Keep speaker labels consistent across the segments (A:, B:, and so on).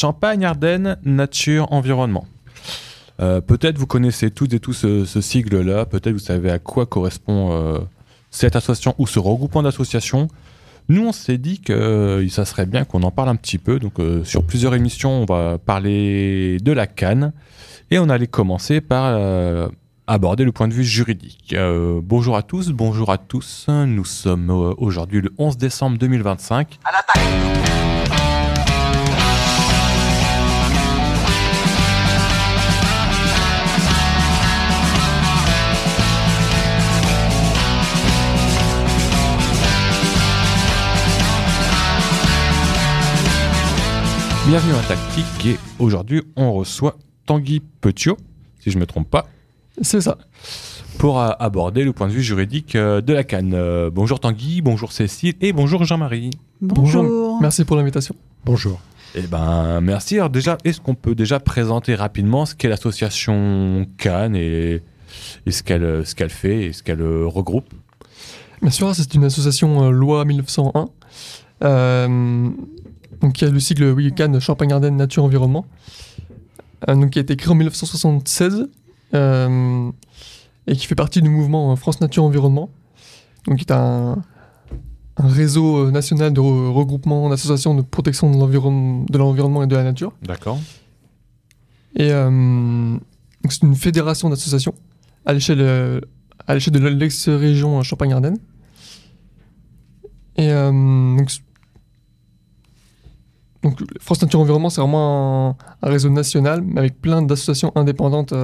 A: Champagne-Ardenne, nature, environnement. Peut-être vous connaissez toutes et tous ce sigle-là, peut-être vous savez à quoi correspond cette association ou ce regroupement d'associations. Nous, on s'est dit que ça serait bien qu'on en parle un petit peu. Donc, sur plusieurs émissions, on va parler de la CAN. Et on allait commencer par aborder le point de vue juridique. Bonjour à tous. Nous sommes aujourd'hui le 11 décembre 2025. À l'attaque! Bienvenue à Tactique et aujourd'hui on reçoit Tanguy Petiot, si je ne me trompe pas.
B: C'est ça.
A: Pour aborder le point de vue juridique de la CAN. Bonjour Tanguy, bonjour Cécile et bonjour Jean-Marie.
B: Bonjour. Merci pour l'invitation.
C: Bonjour.
A: Eh ben merci. Alors déjà, est-ce qu'on peut déjà présenter rapidement ce qu'est l'association CAN et ce qu'elle fait et ce qu'elle regroupe?
B: Bien sûr, c'est une association loi 1901. Donc il y a le sigle CAN, Champagne-Ardenne, nature, environnement. Donc qui a été créé en 1976 et qui fait partie du mouvement France Nature Environnement. Donc qui est un réseau national de regroupement d'associations de protection de l'environnement et de la nature.
A: D'accord.
B: Et donc c'est une fédération d'associations à l'échelle de l'ex-région Champagne-Ardenne. Et donc France Nature Environnement, c'est vraiment un réseau national, mais avec plein d'associations indépendantes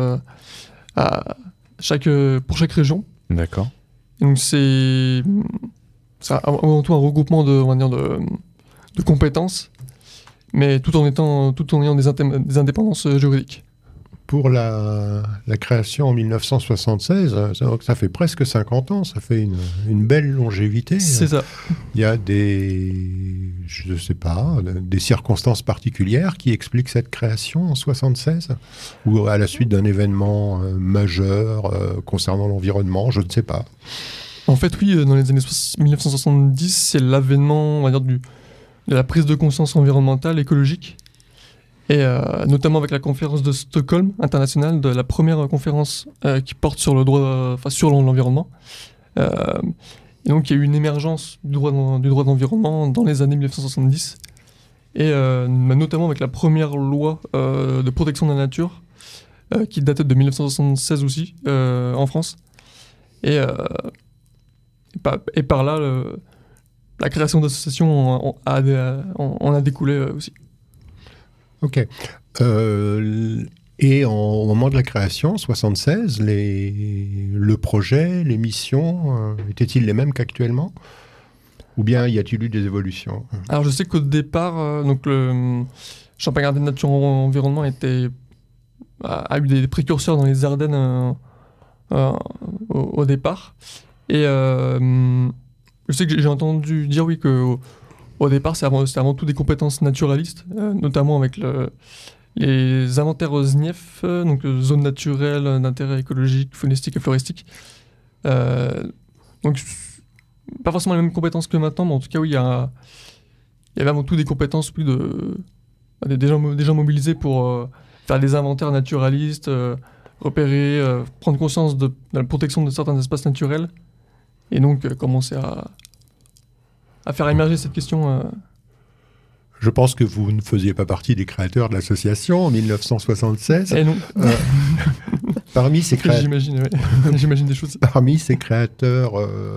B: pour chaque région.
A: D'accord.
B: Et donc c'est avant tout un regroupement de compétences, mais tout en ayant des indépendances juridiques.
C: Pour la création en 1976, ça fait presque 50 ans, ça fait une belle longévité.
B: C'est ça.
C: Il y a des circonstances particulières qui expliquent cette création en 1976 ou à la suite d'un événement majeur concernant l'environnement, je ne sais pas.
B: En fait, oui, dans les années 1970, c'est l'avènement, on va dire, de la prise de conscience environnementale, écologique. Et notamment avec la conférence de Stockholm internationale, de la première conférence qui porte sur sur l'environnement. Et donc il y a eu une émergence du droit d'environnement dans les années 1970, et notamment avec la première loi de protection de la nature qui datait de 1976 aussi en France. Et par là, la création d'associations en a découlé aussi.
C: Ok. Et au moment de la création, 1976, le projet, les missions, étaient-ils les mêmes qu'actuellement? Ou bien y a-t-il eu des évolutions?
B: Alors je sais qu'au départ, donc le Champagne-Ardenne Nature Environnement a eu des précurseurs dans les Ardennes au départ. Et je sais que j'ai entendu dire oui que au départ, c'est avant tout des compétences naturalistes, notamment avec les inventaires ZNIEF, donc zones naturelles d'intérêt écologique, faunistique et floristique. Donc, pas forcément les mêmes compétences que maintenant, mais en tout cas, oui, il y avait avant tout des compétences des gens mobilisés pour faire des inventaires naturalistes, repérer, prendre conscience de la protection de certains espaces naturels, et donc commencer à faire émerger cette question.
C: Je pense que vous ne faisiez pas partie des créateurs de l'association en 1976.
B: Et non.
C: Parmi ces créateurs,
B: j'imagine des choses.
C: Parmi ces créateurs,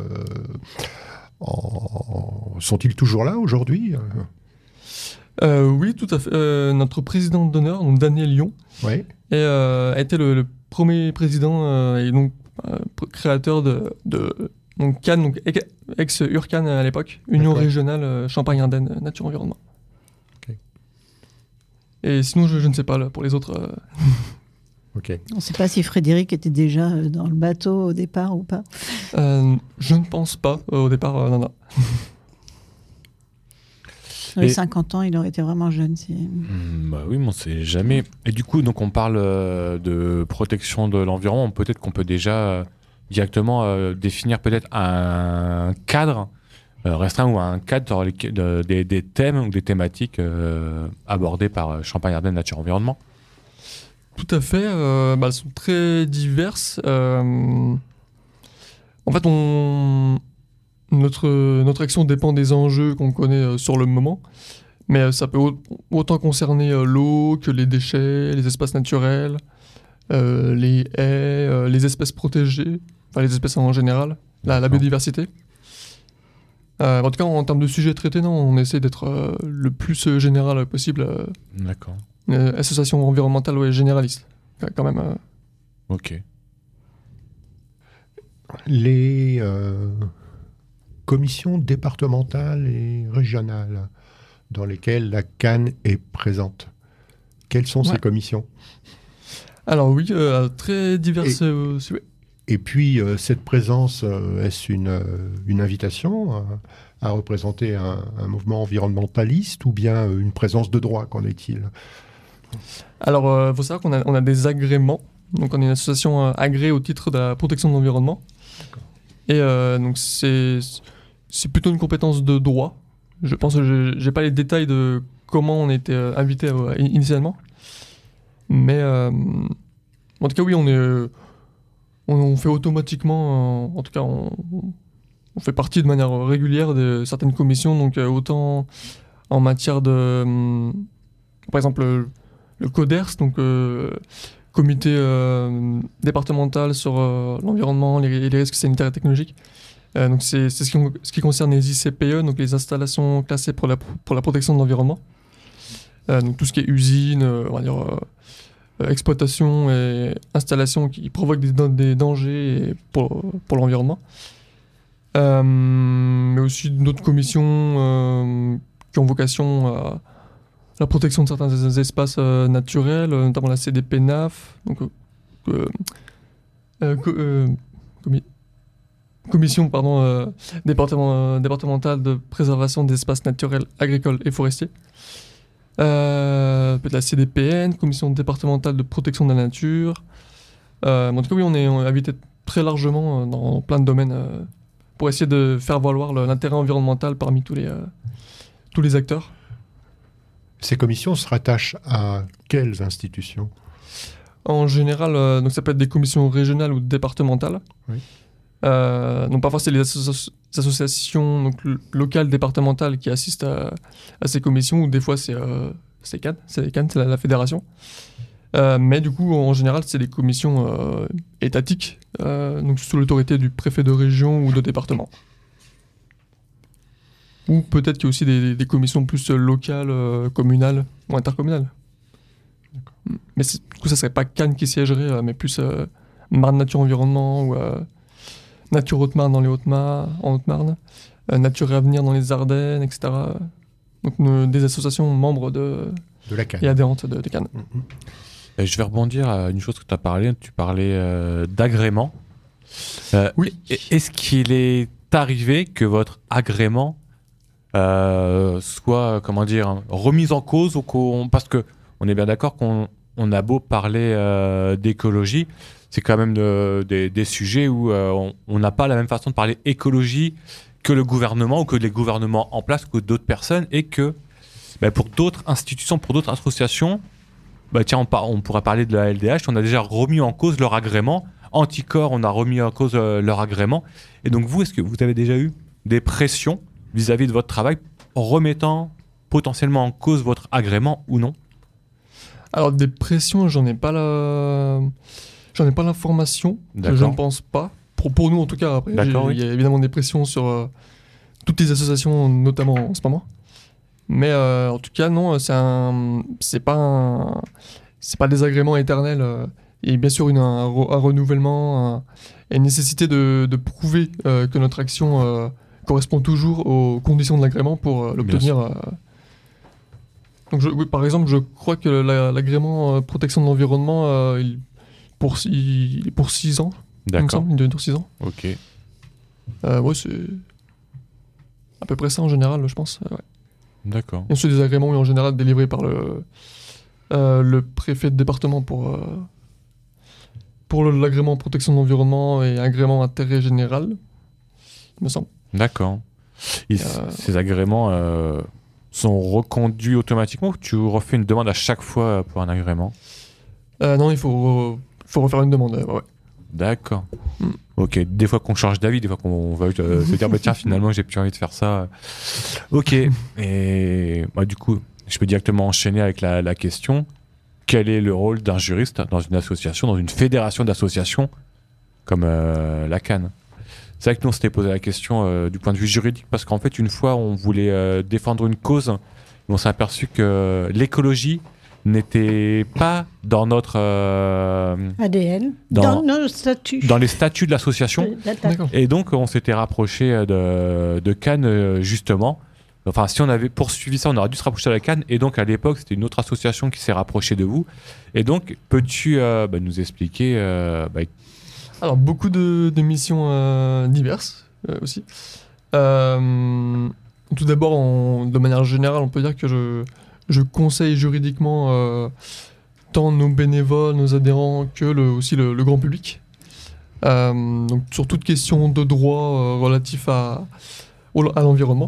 C: sont-ils toujours là aujourd'hui?
B: Oui, tout à fait. Notre président d'honneur, donc Daniel Lyon,
C: oui.
B: a été le premier président et donc créateur de donc CAN, donc ex-URCAN à l'époque, Union régionale Champagne-Ardenne Nature Environnement.
C: Okay.
B: Et sinon, je ne sais pas là, pour les autres.
C: Okay.
D: On ne sait pas si Frédéric était déjà dans le bateau au départ ou pas.
B: Je ne pense pas au départ, non.
D: Sur les 50 ans, il aurait été vraiment jeune.
A: Bah oui, mais on ne sait jamais. Et du coup, donc on parle de protection de l'environnement. Peut-être qu'on peut déjà directement définir peut-être un cadre restreint ou un cadre dans des thèmes ou des thématiques abordées par Champagne-Ardenne Nature Environnement.
B: Tout à fait. Elles sont très diverses. En fait, notre action dépend des enjeux qu'on connaît sur le moment. Mais ça peut autant concerner l'eau que les déchets, les espaces naturels, les haies, les espèces protégées, enfin les espèces en général, la biodiversité. En tout cas, en termes de sujets traités, non, on essaie d'être le plus général possible.
A: D'accord.
B: Association environnementale, ouais, généraliste, quand même.
A: Ok.
C: Les commissions départementales et régionales dans lesquelles la CAN est présente, quelles sont ces commissions ?
B: Alors oui, très diverses aussi, oui.
C: Et puis, cette présence, est-ce une invitation à représenter un mouvement environnementaliste ou bien une présence de droit, qu'en est-il ?
B: Alors, il faut savoir qu'on a des agréments. Donc, on est une association agréée au titre de la protection de l'environnement.
C: D'accord.
B: Et donc, c'est plutôt une compétence de droit. Je pense que je n'ai pas les détails de comment on a été invité initialement. Mais, en tout cas, oui, on fait automatiquement, en tout cas, on fait partie de manière régulière de certaines commissions, donc autant en matière de, par exemple, le CODERS, donc comité départemental sur l'environnement, les risques sanitaires et technologiques. Donc c'est ce qui concerne les ICPE, donc les installations classées pour la protection de l'environnement. Donc tout ce qui est usine, on va dire exploitation et installation qui provoquent des dangers pour l'environnement. Mais aussi d'autres commissions qui ont vocation à la protection de certains espaces naturels, notamment la CDPNAF, donc commission départementale de préservation des espaces naturels, agricoles et forestiers. Peut-être la CDPN, commission départementale de protection de la nature. En tout cas, oui, on est invité très largement dans plein de domaines pour essayer de faire valoir l'intérêt environnemental parmi tous les acteurs.
C: Ces commissions se rattachent à quelles institutions ?
B: En général, donc ça peut être des commissions régionales ou départementales.
C: Oui.
B: Donc parfois c'est les associations donc, locales, départementales qui assistent à ces commissions, ou des fois c'est CAN, c'est la fédération. Mais du coup, en général, c'est des commissions étatiques, donc sous l'autorité du préfet de région ou de département. Ou peut-être qu'il y a aussi des commissions plus locales, communales ou intercommunales.
C: D'accord.
B: Mais du coup, ça serait pas Cannes qui siégerait, mais plus Marne Nature Environnement ou Nature Haute-Marne dans les en Haute-Marne, Nature et Avenir dans les Ardennes, etc. Donc des associations membres de
C: la CAN
B: et adhérentes de Cannes.
A: Et je vais rebondir à une chose que tu as parlé. Tu parlais d'agrément.
B: Oui.
A: Est-ce qu'il est arrivé que votre agrément soit, remise en cause parce que on est bien d'accord qu'on a beau parler d'écologie, c'est quand même des sujets où on n'a pas la même façon de parler écologie que le gouvernement ou que les gouvernements en place, que d'autres personnes, et que pour d'autres institutions, pour d'autres associations, on pourrait parler de la LDH, on a déjà remis en cause leur agrément. Anticor, on a remis en cause leur agrément. Et donc vous, est-ce que vous avez déjà eu des pressions vis-à-vis de votre travail remettant potentiellement en cause votre agrément ou non ?
B: Alors des pressions, j'en ai pas l'information.
A: D'accord.
B: Je ne pense pas. Pour nous en tout cas. Après, il y a évidemment des pressions sur toutes les associations, notamment en ce moment. Mais en tout cas, non, c'est pas des agréments éternels. Et bien sûr, un renouvellement et une nécessité de prouver que notre action correspond toujours aux conditions de l'agrément pour l'obtenir. Donc, oui, par exemple, je crois que l'agrément protection de l'environnement, il est pour 6 ans.
A: D'accord.
B: Il dure 6 ans.
A: Ok.
B: Ouais, c'est à peu près ça en général, je pense. Ouais.
A: D'accord.
B: Et c'est des agréments en général délivrés par le préfet de département pour l'agrément protection de l'environnement et agrément intérêt général, il me semble.
A: D'accord. Ces agréments sont reconduits automatiquement ou tu refais une demande à chaque fois pour un agrément?
B: Non, il faut refaire une demande. Ouais.
A: D'accord. Ok, des fois qu'on change d'avis, des fois qu'on va se dire bah, tiens, finalement j'ai plus envie de faire ça. Ok, et du coup, je peux directement enchaîner avec la question. Quel est le rôle d'un juriste dans une association, dans une fédération d'associations comme la CAN? C'est vrai que nous on s'était posé la question du point de vue juridique parce qu'en fait une fois on voulait défendre une cause, mais on s'est aperçu que l'écologie n'était pas dans notre
D: ADN, dans nos statuts.
A: Dans les statuts de l'association.
B: D'accord.
A: Et donc, on s'était rapproché de Cannes, justement. Enfin, si on avait poursuivi ça, on aurait dû se rapprocher de la Cannes. Et donc, à l'époque, c'était une autre association qui s'est rapprochée de vous. Et donc, peux-tu nous expliquer
B: Alors, beaucoup de missions diverses aussi. Tout d'abord, de manière générale, on peut dire que je conseille juridiquement tant nos bénévoles, nos adhérents que aussi le grand public. Donc sur toute question de droit relatif à l'environnement.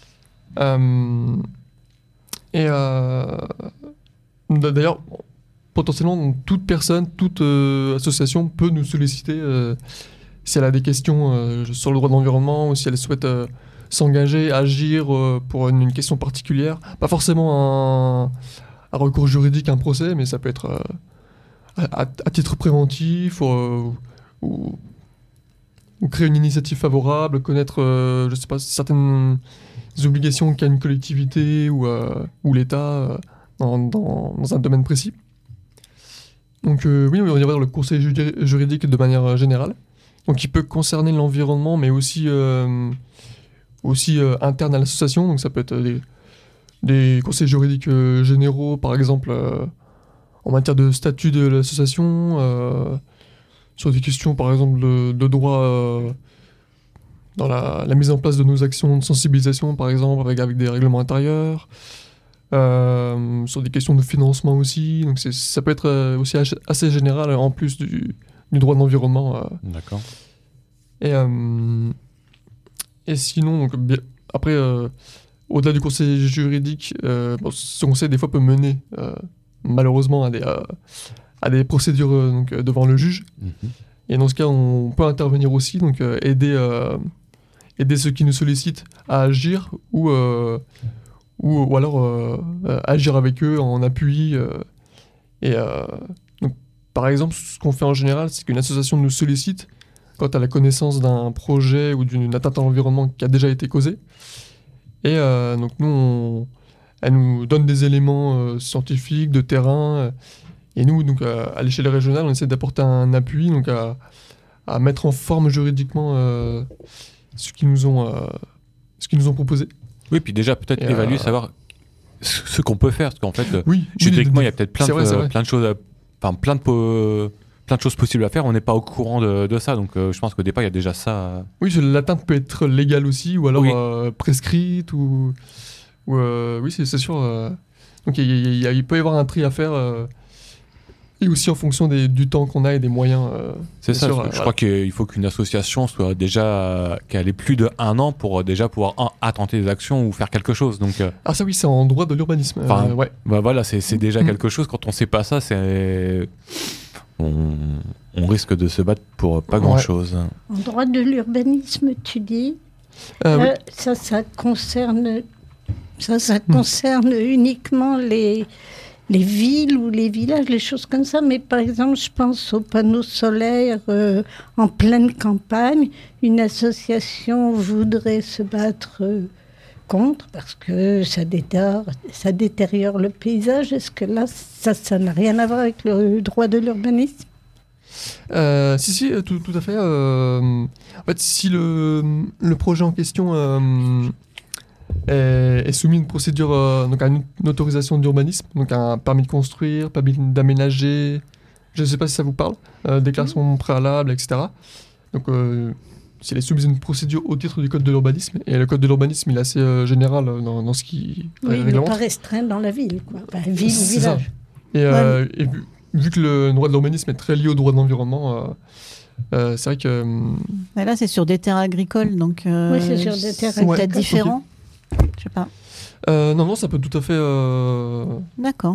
B: D'ailleurs, potentiellement, toute personne, toute association peut nous solliciter si elle a des questions sur le droit de l'environnement ou si elle souhaite s'engager, agir pour une question particulière. Pas forcément un recours juridique, un procès, mais ça peut être à titre préventif ou créer une initiative favorable, connaître, je sais pas, certaines obligations qu'a une collectivité ou l'État dans un domaine précis. Donc oui, on va y avoir le conseil juridique de manière générale. Donc il peut concerner l'environnement, mais aussi interne à l'association, donc ça peut être des conseils juridiques généraux, par exemple en matière de statut de l'association, sur des questions par exemple de droit dans la mise en place de nos actions de sensibilisation, par exemple avec des règlements intérieurs, sur des questions de financement aussi, donc ça peut être aussi assez général en plus du droit de l'environnement.
A: D'accord.
B: Et sinon, donc, après, au-delà du conseil juridique, ce conseil des fois peut mener malheureusement à des procédures devant le juge.
A: Mm-hmm.
B: Et dans ce cas, on peut intervenir aussi, donc aider ceux qui nous sollicitent à agir ou alors agir avec eux en appui. Donc, par exemple, ce qu'on fait en général, c'est qu'une association nous sollicite quand elle a connaissance d'un projet ou d'une atteinte à l'environnement qui a déjà été causée. Et donc nous, elle nous donne des éléments scientifiques, de terrain. Et nous, donc, à l'échelle régionale, on essaie d'apporter un appui, donc à mettre en forme juridiquement ce qu'ils nous ont proposé.
A: Oui, puis déjà peut-être évaluer, savoir ce qu'on peut faire. Parce qu'en fait,
B: oui,
A: juridiquement, il y a peut-être plein de choses, plein de choses possibles à faire. On n'est pas au courant de ça. Donc je pense qu'au départ, il y a déjà ça.
B: Oui, l'atteinte peut être légale aussi, ou alors prescrite, ou oui, c'est sûr. Donc il peut y avoir un tri à faire. Et aussi en fonction du temps qu'on a et des moyens.
A: C'est ça, je crois qu'il faut qu'une association soit déjà qu'elle ait plus d'1 an pour déjà pouvoir attenter des actions ou faire quelque chose. Donc,
B: ah ça oui, c'est en droit de l'urbanisme. Ouais.
A: Voilà, c'est déjà quelque chose. Quand on sait pas ça, on risque de se battre pour pas grand-chose.
D: En droit de l'urbanisme, tu dis
B: oui.
D: Ça concerne uniquement les villes ou les villages, les choses comme ça. Mais par exemple, je pense aux panneaux solaires en pleine campagne. Une association voudrait se battre contre parce que ça détériore le paysage. Est-ce que là, ça n'a rien à voir avec le droit de l'urbanisme ?
B: Si, tout à fait. En fait, si le projet en question est soumis à une procédure, donc à une autorisation d'urbanisme, donc à un permis de construire, permis d'aménager, je ne sais pas si ça vous parle, déclaration préalable, etc. Donc, s'il est soumis à une procédure au titre du Code de l'urbanisme, et le Code de l'urbanisme, il est assez général dans ce qui
D: réglemente. Il n'est pas restreint dans la ville, quoi. Enfin, ville ou village.
B: Et vu que le droit de l'urbanisme est très lié au droit de l'environnement, C'est vrai que...
E: Mais là, c'est sur des terres agricoles, donc...
D: Oui, c'est sur des terres
E: c'est
D: agricoles.
E: peut-être différent. Je sais pas.
B: non, ça peut tout à fait...
E: D'accord.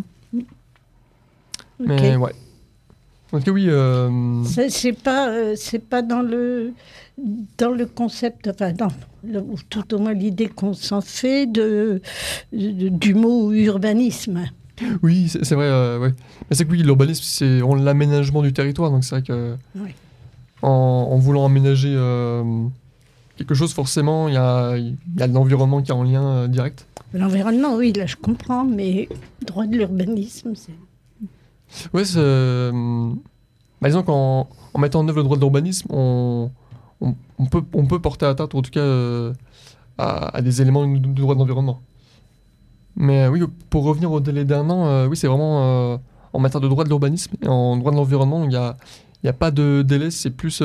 B: Mais ouais. En tout cas, oui...
D: C'est pas dans le concept, enfin, ou tout au moins l'idée qu'on s'en fait du mot urbanisme.
B: Oui, c'est vrai, ouais. Mais c'est que oui, l'urbanisme, c'est l'aménagement du territoire, donc c'est vrai que
D: Oui.
B: en voulant aménager quelque chose, forcément, il y a de l'environnement qui est en lien direct.
D: L'environnement, oui, là je comprends, mais droit de l'urbanisme, c'est...
B: Ouais, disons qu'en mettant en œuvre le droit de l'urbanisme, on peut porter atteinte, ou en tout cas, à des éléments du droit de l'environnement. Mais oui, pour revenir au délai d'1 an, oui, c'est vraiment en matière de droit de l'urbanisme et en droit de l'environnement, il y a pas de délai, c'est plus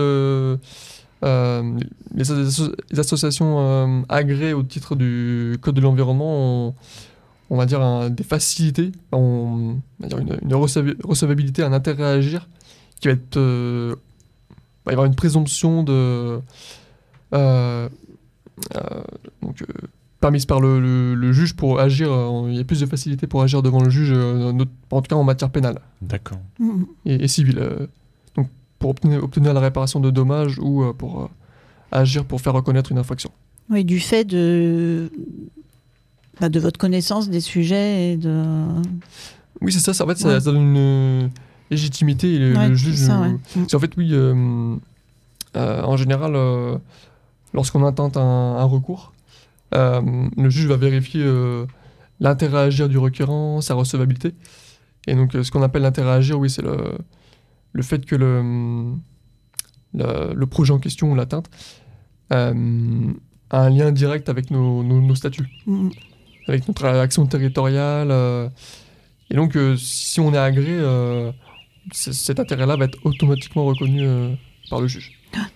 B: les associations agréées au titre du Code de l'environnement on va dire des facilités, on va dire une recevabilité, un intérêt à agir qui va être... va y avoir une présomption de... permise par le juge pour agir, il y a plus de facilité pour agir devant le juge, en tout cas en matière pénale
E: Mhm.
B: et civile. Donc pour obtenir la réparation de dommages ou pour agir pour faire reconnaître une infraction.
E: Oui, du fait de votre connaissance des sujets et de...
B: Oui, c'est ça. En fait,
E: Ouais.
B: ça donne une légitimité et
E: Ouais,
B: le
E: c'est
B: juge...
E: ça, ouais.
B: C'est en fait, oui, en général, lorsqu'on intente un recours, le juge va vérifier l'intérêt à agir du requérant, sa recevabilité. Et donc, ce qu'on appelle l'intérêt à agir, oui, c'est le fait que le projet en question ou l'atteinte a un lien direct avec nos statuts,
E: Mhm.
B: avec notre action territoriale. Et donc, si on est agréé, cet intérêt-là va être automatiquement reconnu par le juge.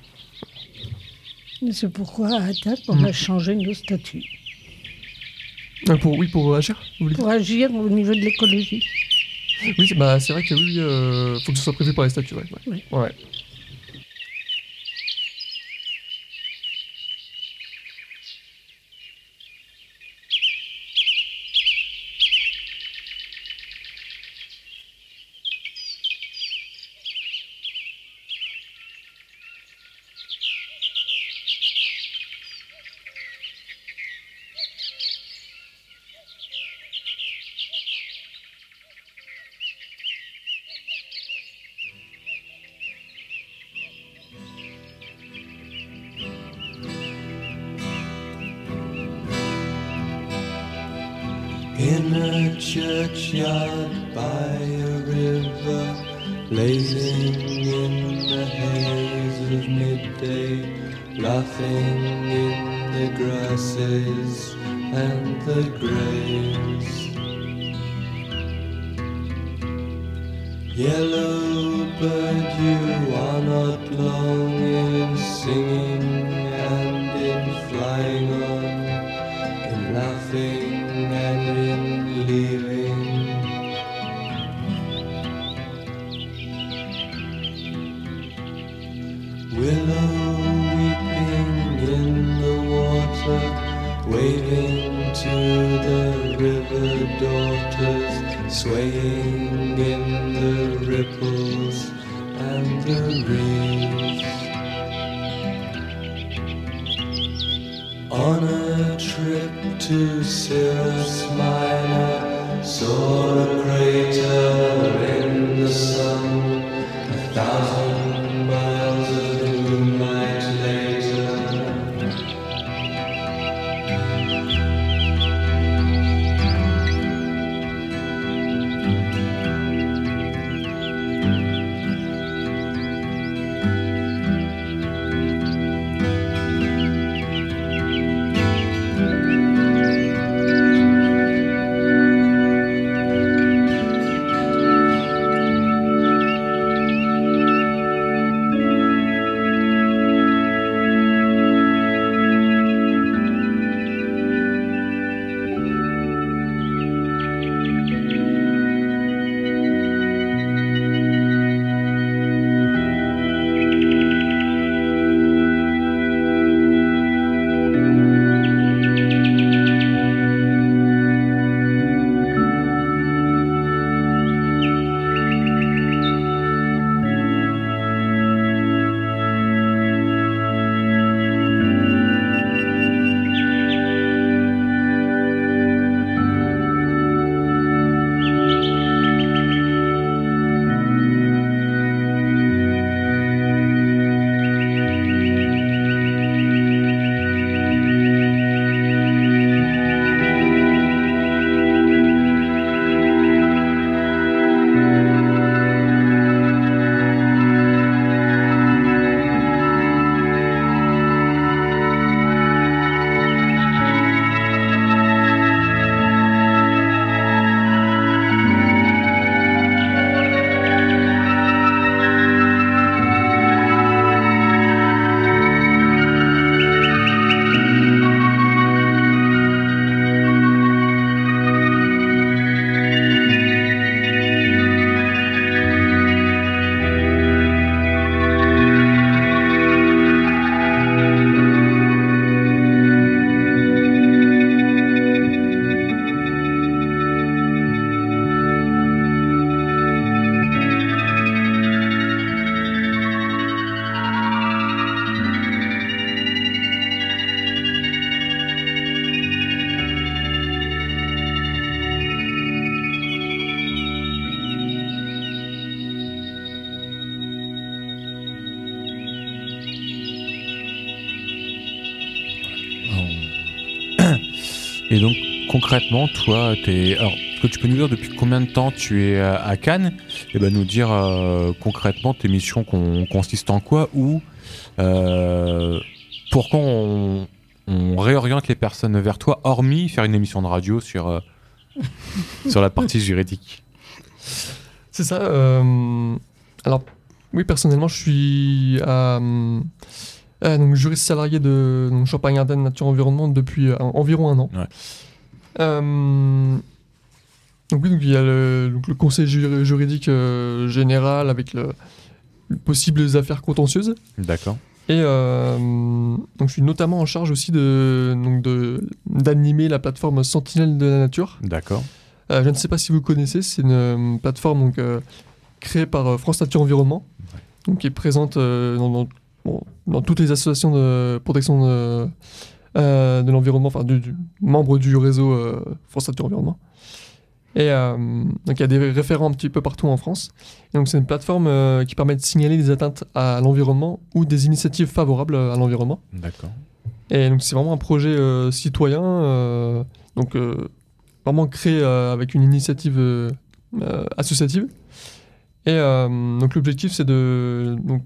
D: C'est pourquoi à date, on a changé nos statuts.
B: Pour agir, vous voulez dire ?
D: Pour agir au niveau de l'écologie.
B: Oui, c'est vrai que oui, faut que ce soit prévu par les statuts.
D: Oui.
B: Ouais.
F: In a churchyard by a river, blazing in the haze of midday, laughing in the grasses and the graves. Yellow bird, you are not long in singing and in flying on, in laughing and in leaving. Willow weeping in the water, waving to the river daughters, swaying in the ripples and the reeds. On a trip to Cirrus Minor, saw a crater in the sun, 1,000 miles of moonlight later.
A: Et donc, concrètement, toi, alors, est-ce que tu peux nous dire depuis combien de temps tu es à Cannes? Et ben nous dire concrètement tes missions consistent en quoi, ou pourquoi on réoriente les personnes vers toi, hormis faire une émission de radio sur la partie juridique.
B: C'est ça. Alors, oui, personnellement, je suis donc juriste salarié de Champagne-Ardenne Nature Environnement depuis environ 1 an.
A: Ouais.
B: Donc oui, donc il y a le conseil juridique général avec les possibles affaires contentieuses.
A: D'accord.
B: Et donc je suis notamment en charge aussi d'animer la plateforme Sentinelle de la Nature.
A: D'accord.
B: Je ne sais pas si vous connaissez, c'est une plateforme créée par France Nature Environnement, donc qui est présente dans toutes les associations de protection de l'environnement, enfin du membre du réseau France Nature Environnement. Et donc il y a des référents un petit peu partout en France. Et donc c'est une plateforme qui permet de signaler des atteintes à l'environnement ou des initiatives favorables à l'environnement.
A: D'accord.
B: Et donc c'est vraiment un projet citoyen, vraiment créé avec une initiative associative. Et donc l'objectif c'est donc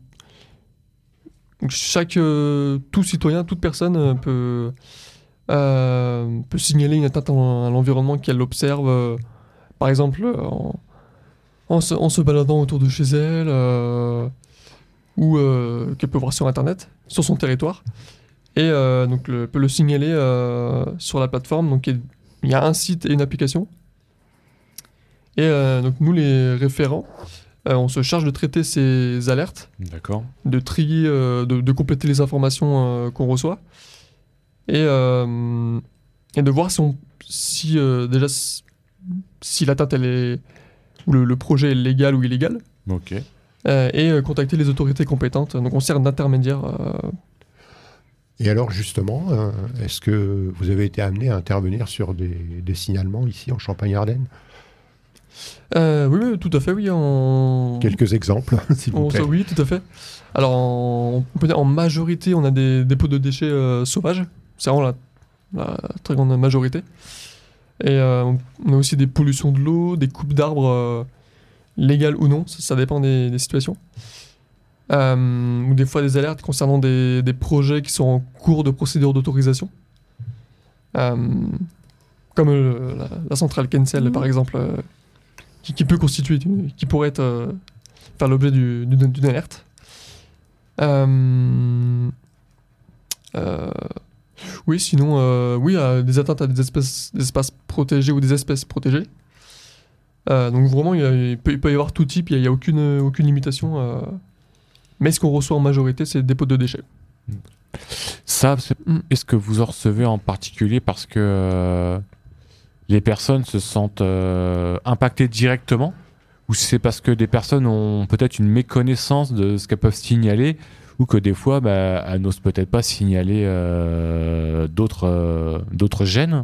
B: tout citoyen, toute personne peut signaler une atteinte à l'environnement qu'elle observe, par exemple en se baladant autour de chez elle, ou qu'elle peut voir sur Internet, sur son territoire. Et donc peut le signaler sur la plateforme. Donc il y a un site et une application. Et donc nous, les référents, on se charge de traiter ces alertes,
A: D'accord.
B: de trier, de compléter les informations qu'on reçoit, et de voir si l'atteinte ou le projet est légal ou illégal,
A: Ok.
B: et contacter les autorités compétentes. Donc on sert d'intermédiaire.
C: Et alors justement, est-ce que vous avez été amené à intervenir sur des signalements ici en Champagne-Ardenne?
B: Oui, tout à fait, oui.
C: Quelques exemples, s'il vous plaît.
B: Oui, tout à fait. Alors, on peut dire en majorité, on a des dépôts de déchets sauvages. C'est vraiment la très grande majorité. Et on a aussi des pollutions de l'eau, des coupes d'arbres, légales ou non, ça dépend des situations. Ou des fois des alertes concernant des projets qui sont en cours de procédure d'autorisation. Comme la centrale Kensel, par exemple, qui peut constituer, qui pourrait faire l'objet d'une alerte. Oui, sinon, des atteintes à des espaces protégés ou des espèces protégées. Donc vraiment, il peut y avoir tout type, il n'y a aucune limitation. Mais ce qu'on reçoit en majorité, c'est des dépôts de déchets.
A: Ça, est-ce que vous en recevez en particulier parce que les personnes se sentent impactées directement, ou si c'est parce que des personnes ont peut-être une méconnaissance de ce qu'elles peuvent signaler, ou que des fois, elles n'osent peut-être pas signaler d'autres gènes?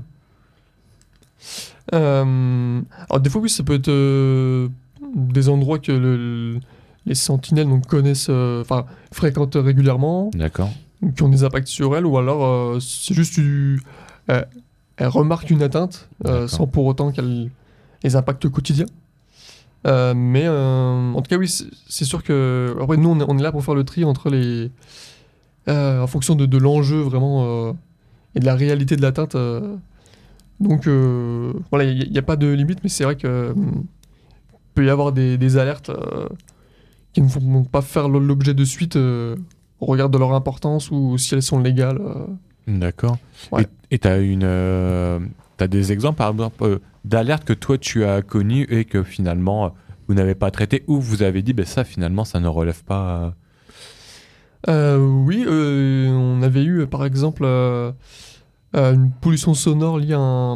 B: Alors des fois, oui, ça peut être des endroits que les sentinelles connaissent, fréquentent régulièrement.
A: D'accord.
B: Qui ont des impacts sur elles, ou alors c'est juste elles remarquent une atteinte sans pour autant qu'elles les impactent au quotidien. Mais en tout cas, oui, c'est sûr que après, nous, on est là pour faire le tri entre en fonction de l'enjeu vraiment et de la réalité de l'atteinte. Donc voilà, il n'y a pas de limite, mais c'est vrai que peut y avoir des alertes qui ne vont pas faire l'objet de suite au regard de leur importance ou si elles sont légales.
A: D'accord.
B: Ouais.
A: Et tu as des exemples, par exemple, d'alertes que toi tu as connues et que finalement vous n'avez pas traité, ou vous avez dit ça finalement ça ne relève pas.
B: Oui, on avait eu par exemple une pollution sonore liée à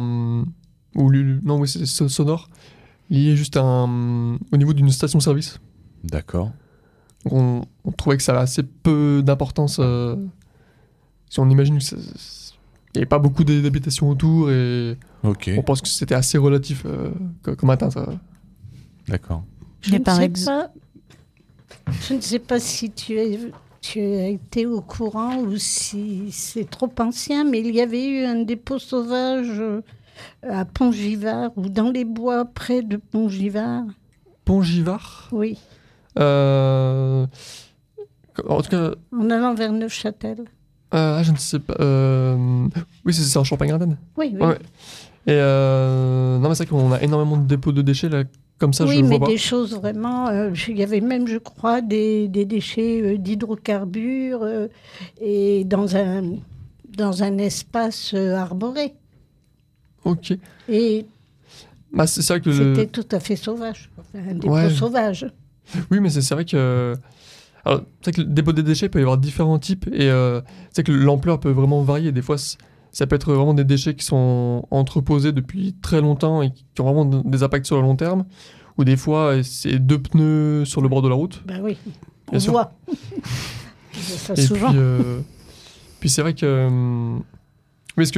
B: c'est sonore, liée juste au niveau d'une station-service.
A: D'accord.
B: On trouvait que ça avait assez peu d'importance. Si on imagine qu'il n'y avait pas beaucoup d'habitations autour, et on pense que c'était assez relatif comme atteinte.
D: Je ne sais pas si tu tu as été au courant ou si c'est trop ancien, mais il y avait eu un dépôt sauvage à Pont-Givard ou dans les bois près de Pont-Givard.
B: Pont-Givard.
D: Oui,
B: En tout cas,
D: en allant vers Neufchâtel.
B: je ne sais pas. Oui, c'est en Champagne-Ardenne.
D: Oui, oui.
B: Ouais. Et non, mais c'est vrai qu'on a énormément de dépôts de déchets là, comme ça,
D: Oui,
B: je le
D: mais
B: vois pas.
D: des choses vraiment. Il y avait même, je crois, des déchets d'hydrocarbures et dans un espace arboré.
B: Ok.
D: Et
B: Bah, c'est vrai que
D: c'était tout à fait sauvage. Enfin, un dépôt
B: Ouais.
D: sauvage.
B: Oui, mais c'est vrai que. Alors, c'est vrai que le dépôt des déchets peut y avoir différents types et c'est que l'ampleur peut vraiment varier. Des fois, ça peut être vraiment des déchets qui sont entreposés depuis très longtemps et qui ont vraiment des impacts sur le long terme. Ou des fois, c'est 2 pneus sur le bord de la route.
D: Ben oui, on
B: Bien sûr.
D: voit. Ça
B: Et
D: souvent.
B: puis c'est vrai que. Oui, parce que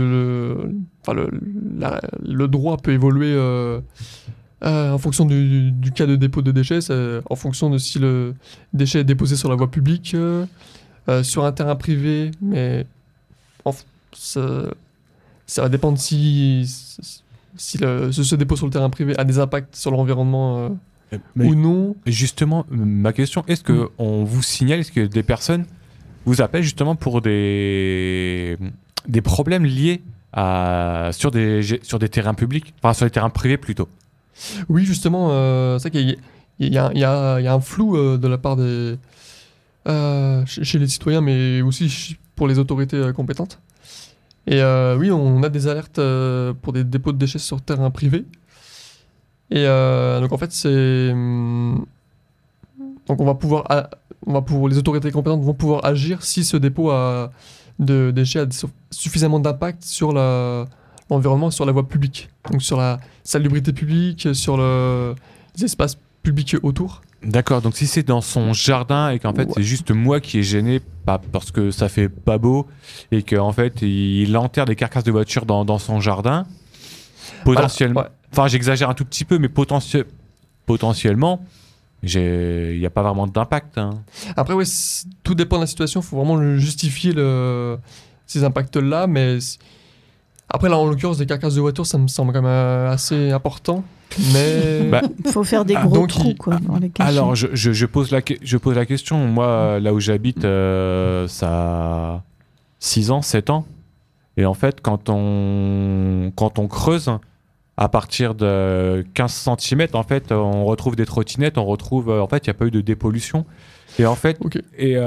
B: le droit peut évoluer en fonction du cas de dépôt de déchets, en fonction de si le déchet est déposé sur la voie publique, sur un terrain privé, mais ça va dépendre si ce dépôt sur le terrain privé a des impacts sur l'environnement
A: Mais
B: ou non.
A: justement, ma question, est-ce que on vous signale, est-ce que des personnes vous appellent justement pour des problèmes liés sur des terrains publics, enfin sur les terrains privés plutôt?
B: Oui, justement, c'est vrai qu'il y a un flou de la part chez les citoyens, mais aussi pour les autorités compétentes. Et oui, on a des alertes pour des dépôts de déchets sur terrain privé. Et donc en fait, donc les autorités compétentes vont pouvoir agir si ce dépôt de déchets a suffisamment d'impact sur l'environnement et sur la voie publique. Donc sur la salubrité publique, sur les espaces publics autour.
A: D'accord, donc si c'est dans son jardin et qu'en fait
B: Ouais.
A: c'est juste moi qui est gêné parce que ça fait pas beau et qu'en fait il enterre des carcasses de voitures dans son jardin, potentiellement,
B: Voilà, ouais.
A: enfin j'exagère un tout petit peu, mais potentiellement, il n'y a pas vraiment d'impact. Hein.
B: Après, oui, tout dépend de la situation. Il faut vraiment justifier ces impacts-là. Mais après, là, en l'occurrence, des carcasses de voitures, ça me semble quand même assez important. Mais
A: Bah,
E: Il faut faire des gros
B: donc,
E: trous, quoi, pour les cacher.
A: Alors je pose la question, moi là où j'habite, ça a 6 ans, 7 ans, et en fait quand on creuse, à partir de 15 cm, en fait, on retrouve des trottinettes, en fait, il n'y a pas eu de dépollution. Et en fait,
B: ok.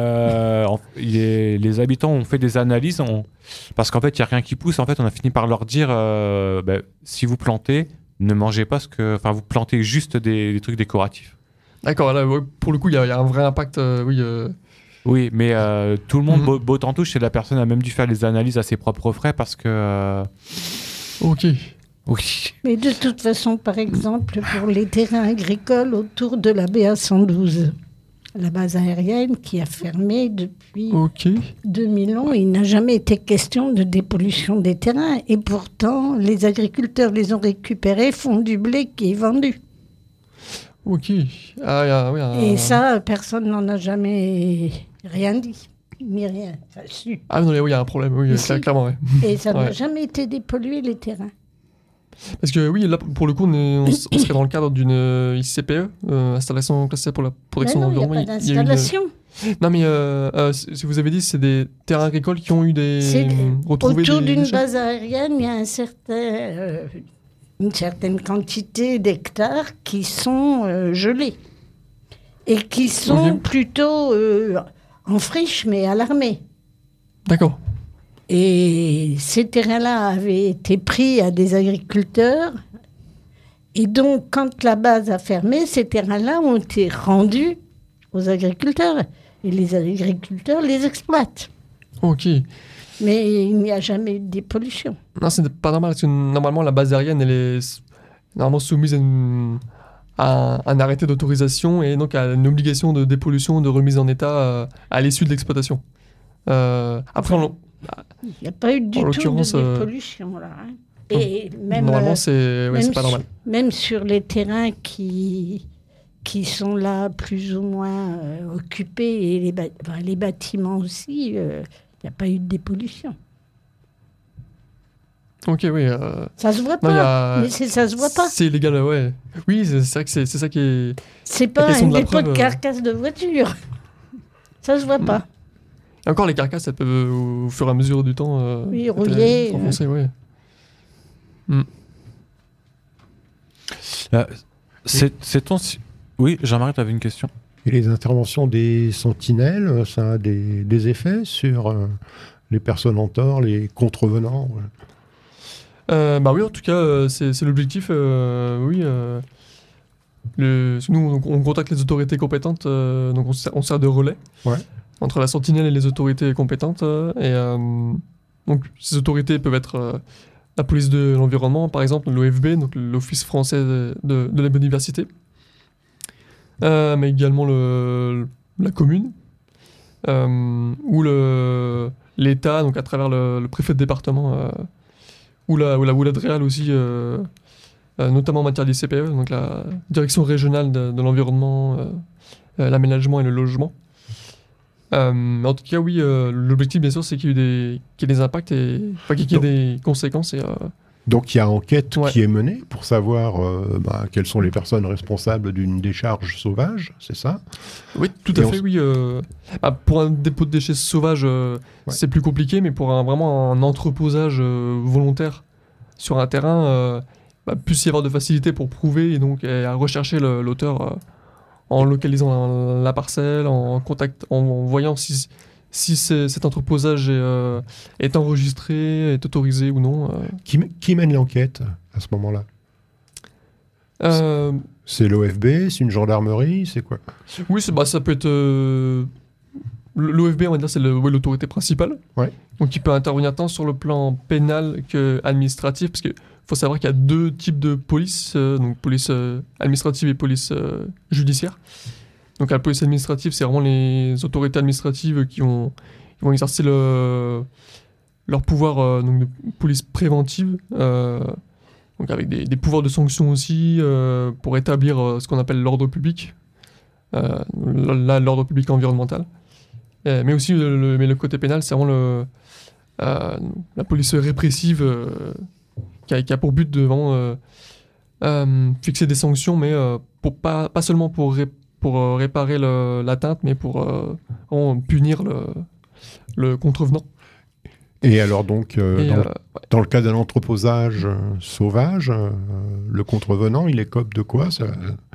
A: les habitants ont fait des analyses, parce qu'en fait, il n'y a rien qui pousse. En fait, on a fini par leur dire, si vous plantez, ne mangez pas vous plantez juste des trucs décoratifs.
B: D'accord, là, ouais, pour le coup, il y a un vrai impact. Oui,
A: Oui, mais tout le monde botte en touche, et la personne a même dû faire les analyses à ses propres frais, parce que...
B: ok.
A: oui.
D: Mais de toute façon, par exemple, pour les terrains agricoles autour de la BA112, la base aérienne qui a fermé depuis
B: Ok.
D: 2000 ans, il n'a jamais été question de dépollution des terrains. Et pourtant, les agriculteurs les ont récupérés, font du blé qui est vendu.
B: Ok. Ah, oui,
D: Et ça, personne n'en a jamais rien dit, ni rien. Enfin, su.
B: Ah, non, oui, il y a un problème. Oui,
D: Si.
B: clairement, ouais.
D: Et ça n'a
B: Ouais.
D: jamais été dépollué, les terrains.
B: Parce que oui, là, pour le coup, on serait dans le cadre d'une ICPE, installation classée pour la protection de
D: Mais non, il n'y a
B: l'environnement.
D: pas
B: Il y a une-
D: d'installation.
B: Non, mais si vous avez dit, c'est des terrains agricoles qui ont eu
D: C'est
B: retrouvé
D: autour
B: des
D: d'une
B: déchets.
D: base aérienne, il y a une certaine quantité d'hectares qui sont gelés et qui sont
B: Ok.
D: plutôt en friche, mais à l'armée.
B: D'accord.
D: Et ces terrains-là avaient été pris à des agriculteurs. Et donc, quand la base a fermé, ces terrains-là ont été rendus aux agriculteurs. Et les agriculteurs les exploitent.
B: Ok.
D: Mais il n'y a jamais eu de dépollution.
B: Non, c'est pas normal, parce que normalement, la base aérienne, elle est normalement soumise à un arrêté d'autorisation et donc à une obligation de dépollution, de remise en état à l'issue de l'exploitation. Après,
D: Il n'y a pas eu du
B: En
D: tout
B: l'occurrence,
D: de dépollution, là. Hein. Et même,
B: normalement, c'est
D: même
B: pas normal.
D: même sur les terrains qui sont là plus ou moins occupés, et les bâtiments aussi, il n'y a pas eu de dépollution.
B: Ok, oui.
D: Ça se voit
B: Non,
D: pas, mais ça se voit pas.
B: C'est illégal, ouais. Oui, c'est vrai que c'est ça qui est...
D: C'est
B: la
D: pas
B: question
D: un
B: de la
D: dépôt de
B: preuve,
D: carcasse de voiture. Ça se voit pas.
B: Et encore, les carcasses, elles peuvent, au fur et à mesure du temps...
D: Oui,
B: être
D: rouiller,
B: enfoncées, ouais.
A: Sait-on si... Oui, Jean-Marie, tu avais une question.
C: Et les interventions des sentinelles, ça a des effets sur les personnes en tort, les contrevenants?
B: Bah oui, en tout cas, c'est l'objectif. Oui. Nous, donc, on contacte les autorités compétentes, donc on sert de relais entre la sentinelle et les autorités compétentes. Donc, ces autorités peuvent être la police de l'environnement, par exemple, l'OFB, donc l'Office français de la biodiversité, mais également la commune, ou l'État, donc à travers le préfet de département, ou la DREAL aussi, notamment en matière d'ICPE, donc la direction régionale de l'environnement, l'aménagement et le logement. En tout cas, oui, l'objectif, bien sûr, c'est qu'il y ait des impacts, qu'il y ait des conséquences.
C: Donc il y a enquête
B: Ouais.
C: qui est menée pour savoir quelles sont les personnes responsables d'une décharge sauvage, c'est ça?
B: Oui, tout à fait, oui. Pour un dépôt de déchets sauvages, c'est plus compliqué, mais pour vraiment un entreposage volontaire sur un terrain, plus y avoir de facilité pour prouver et donc à rechercher l'auteur en localisant la parcelle, en voyant si cet entreposage est enregistré, est autorisé ou non.
C: Qui mène l'enquête à ce moment-là?
B: Euh,
C: C'est l'OFB, c'est une gendarmerie, c'est quoi?
B: Oui, ça peut être... L'OFB, on va dire, c'est l'autorité principale.
C: Ouais.
B: Donc, il peut intervenir tant sur le plan pénal que administratif, parce qu'il faut savoir qu'il y a deux types de police, donc police administrative et police judiciaire. Donc, la police administrative, c'est vraiment les autorités administratives qui vont exercer leur pouvoir donc de police préventive, donc avec des pouvoirs de sanction aussi, pour établir ce qu'on appelle l'ordre public, là, l'ordre public environnemental. Mais aussi, mais le côté pénal, c'est vraiment la police répressive qui a pour but de vraiment fixer des sanctions, mais pas seulement pour réparer l'atteinte, mais pour vraiment punir le contrevenant.
C: Et alors donc, dans le cas d'un entreposage sauvage, le contrevenant, il écope de quoi ça?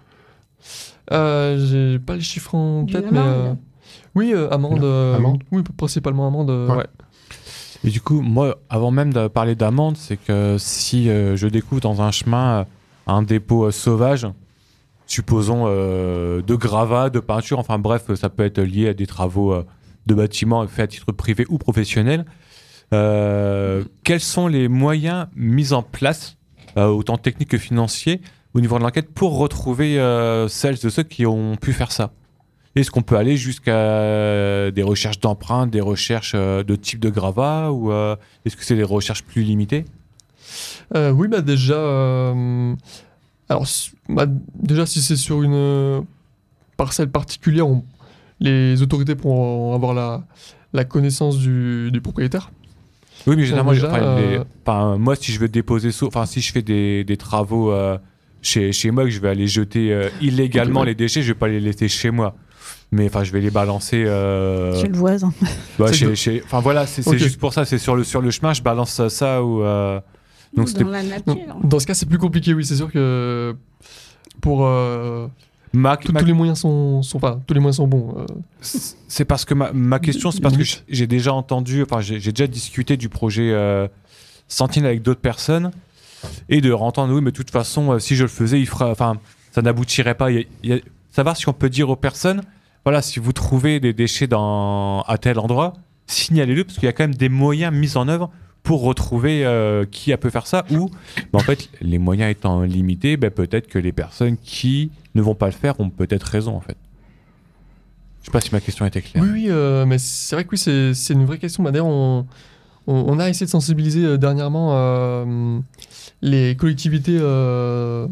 B: J'ai pas les chiffres en tête, mais... oui, amende.
C: Amende.
B: Oui, principalement amende. Ouais.
A: Et du coup, moi, avant même de parler d'amende, c'est que si je découvre dans un chemin un dépôt sauvage, supposons de gravats, de peinture, enfin bref, ça peut être lié à des travaux de bâtiments faits à titre privé ou professionnel, quels sont les moyens mis en place, autant techniques que financiers, au niveau de l'enquête pour retrouver celles de ceux qui ont pu faire ça? Est-ce qu'on peut aller jusqu'à des recherches d'empreintes, des recherches de type de gravat, ou est-ce que c'est des recherches plus limitées?
B: Oui, déjà... alors, déjà, si c'est sur une parcelle particulière, les autorités pourront avoir la connaissance du propriétaire.
A: Oui, mais généralement,
B: déjà,
A: moi, si je veux déposer, si je fais des travaux chez moi, que je vais aller jeter illégalement les déchets, je vais pas les laisser chez moi. Mais enfin, je vais les balancer.
E: Chez le voisin.
A: Enfin voilà, c'est juste pour ça. C'est sur le chemin, je balance ça ou. Donc
D: dans la nature.
B: Dans ce cas, c'est plus compliqué. Oui, c'est sûr que pour tous les moyens sont tous les moyens sont bons.
A: C'est parce que ma question, c'est parce que j'ai déjà entendu, enfin j'ai déjà discuté du projet Sentinelle avec d'autres personnes et de entendre oui, mais de toute façon, si je le faisais, ça n'aboutirait pas. Savoir si on peut dire aux personnes, voilà, si vous trouvez des déchets à tel endroit, signalez-le parce qu'il y a quand même des moyens mis en œuvre pour retrouver qui peut faire ça, ou en fait les moyens étant limités, peut-être que les personnes qui ne vont pas le faire ont peut-être raison en fait. Je sais pas si ma question était claire.
B: Oui, mais c'est vrai que oui, c'est une vraie question. D'ailleurs, on a essayé de sensibiliser dernièrement les collectivités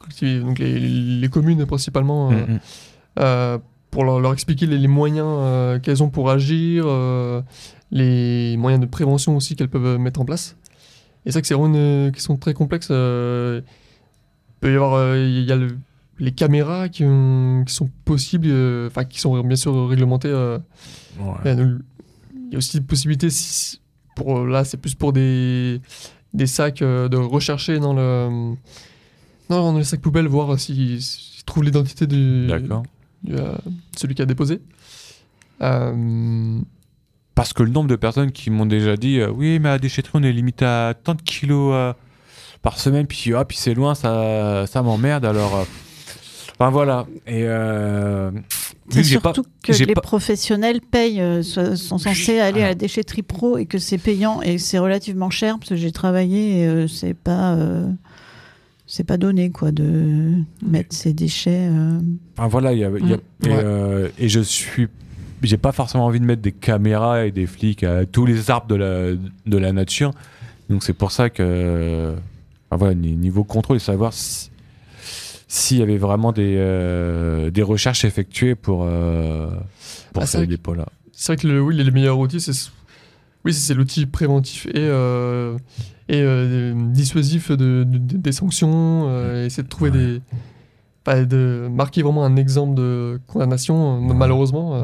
B: donc les communes principalement, pour leur expliquer les moyens qu'elles ont pour agir, les moyens de prévention aussi qu'elles peuvent mettre en place. Et c'est vrai que c'est vraiment une question très complexe. Il peut y avoir il y a les caméras qui sont possibles, qui sont bien sûr réglementées. Il y a aussi des possibilités, là c'est plus pour des sacs de rechercher dans les sacs poubelles, voir s'ils trouvent l'identité celui qui a déposé.
A: Parce que le nombre de personnes qui m'ont déjà dit oui, mais à la déchetterie, on est limité à tant de kilos par semaine, puis c'est loin, ça m'emmerde, alors... Enfin voilà. Et
E: c'est surtout que les professionnels payent, sont censés aller à la déchetterie pro, et que c'est payant et c'est relativement cher, parce que j'ai travaillé et c'est pas donné quoi de mettre ces déchets.
A: Enfin voilà, et j'ai pas forcément envie de mettre des caméras et des flics à tous les arbres de la nature. Donc c'est pour ça que niveau contrôle, et savoir s'il y avait vraiment des recherches effectuées pour ces dépôts-là.
B: C'est vrai que les meilleurs outils, c'est l'outil préventif et dissuasif des sanctions, essayer de trouver de marquer vraiment un exemple de condamnation, malheureusement.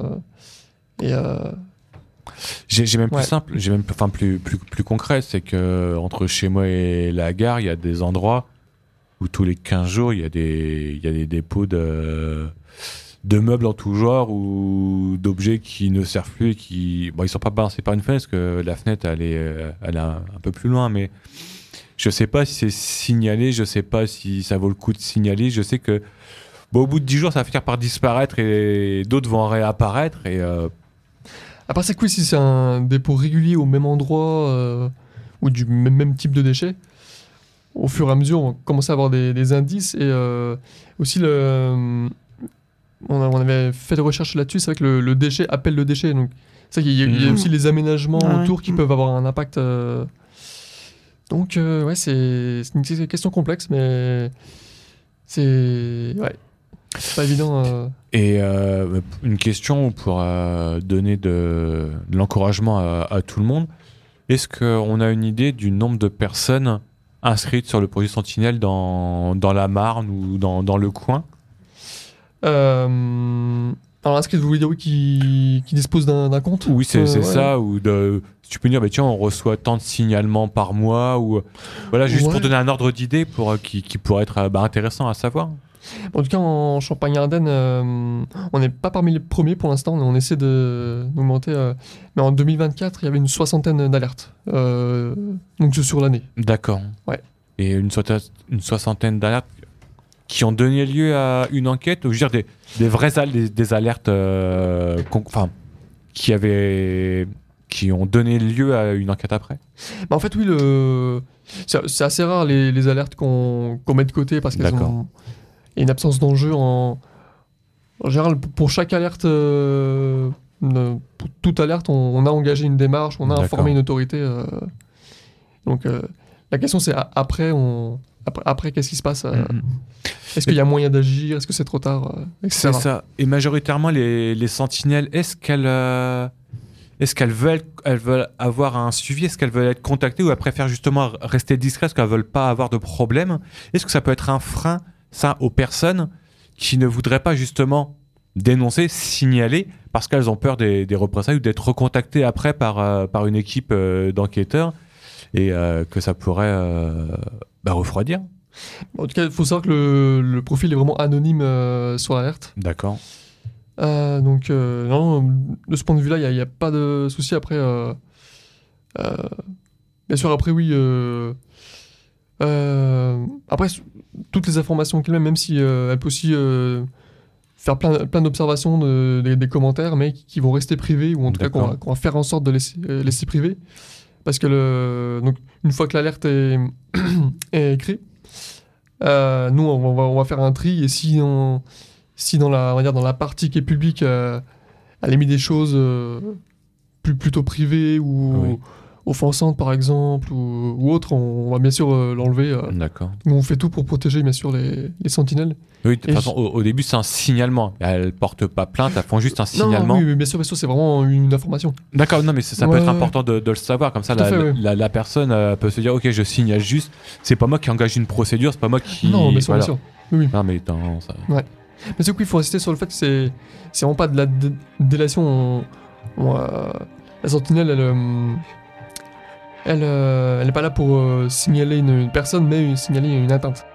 A: J'ai même plus simple, plus concret, c'est que entre chez moi et la gare, il y a des endroits où tous les 15 jours, il y a des dépôts de meubles en tout genre ou d'objets qui ne servent plus et ils sont pas balancés par une fenêtre, parce que la fenêtre, elle est un peu plus loin, mais je sais pas si c'est signalé, je sais pas si ça vaut le coup de signaler. Je sais que au bout de 10 jours, ça va finir par disparaître et d'autres vont réapparaître.
B: Après, c'est cool si c'est un dépôt régulier au même endroit ou du même type de déchets. Au fur et à mesure, on commence à avoir des indices, et aussi on avait fait des recherches là-dessus. C'est vrai que le déchet appelle le déchet, donc c'est vrai qu'il y a aussi les aménagements autour qui peuvent avoir un impact. Donc c'est une question complexe, mais c'est pas évident.
A: Et une question pour donner de l'encouragement à tout le monde. Est-ce qu'on a une idée du nombre de personnes inscrites sur le projet Sentinelle dans la Marne ou dans le coin?
B: Alors inscrite, vous voulez dire qui dispose d'un compte?
A: Oui, c'est ça. Ou tu peux dire, tiens, on reçoit tant de signalements par mois, ou voilà, juste pour donner un ordre d'idée qui pourrait être intéressant à savoir.
B: En tout cas, en Champagne-Ardenne, on n'est pas parmi les premiers pour l'instant. On essaie d'augmenter. Mais en 2024, il y avait une 60aine d'alertes. Donc sur l'année.
A: D'accord.
B: Ouais.
A: Et une 60aine d'alertes qui ont donné lieu à une enquête, ou je veux dire des vraies des alertes qui ont donné lieu à une enquête après.
B: En fait, oui, c'est assez rare les alertes qu'on met de côté, parce qu'elles ont une absence d'enjeu. En général, pour chaque alerte, pour toute alerte, on a engagé une démarche, on a informé une autorité. Donc la question, c'est après, qu'est-ce qui se passe Est-ce qu'il y a moyen d'agir? Est-ce que c'est trop tard, etc.
A: C'est ça. Et majoritairement, les sentinelles, est-ce qu'elles veulent avoir un suivi? Est-ce qu'elles veulent être contactées, ou elles préfèrent justement rester discrètes parce qu'elles ne veulent pas avoir de problème? Est-ce que ça peut être un frein, ça, aux personnes qui ne voudraient pas justement dénoncer, signaler, parce qu'elles ont peur des représailles ou d'être recontactées après par une équipe d'enquêteurs, et que ça pourrait refroidir?
B: En tout cas, il faut savoir que le profil est vraiment anonyme sur l'alerte.
A: D'accord.
B: Donc, non, de ce point de vue-là, il n'y a pas de souci. Après, bien sûr, après, oui. Après, toutes les informations qu'elle même si elle peut aussi faire plein d'observations, des commentaires, mais qui vont rester privés, ou en tout cas qu'on va faire en sorte de laisser privés. Parce que donc, une fois que l'alerte est écrite, nous, on va faire un tri, et si dans la partie qui est publique, elle a mis des choses plutôt privées, ou offensante par exemple ou autre, on va bien sûr l'enlever.
A: D'accord.
B: On fait tout pour protéger bien sûr les sentinelles.
A: Oui, de toute façon, au début, c'est un signalement. Elles portent pas plainte, elles font juste un signalement.
B: Oui, bien sûr, c'est vraiment une information.
A: D'accord, non, mais ça peut être important de le savoir. Comme ça, la personne peut se dire, ok, je signale juste. C'est pas moi qui engage une procédure, c'est pas moi qui.
B: Non, bien sûr, bien sûr. Oui.
A: Non, mais ça.
B: Ouais. Mais c'est qu'il faut insister sur le fait que c'est vraiment pas de la délation. La sentinelle, elle est pas là pour signaler une personne, mais signaler une atteinte.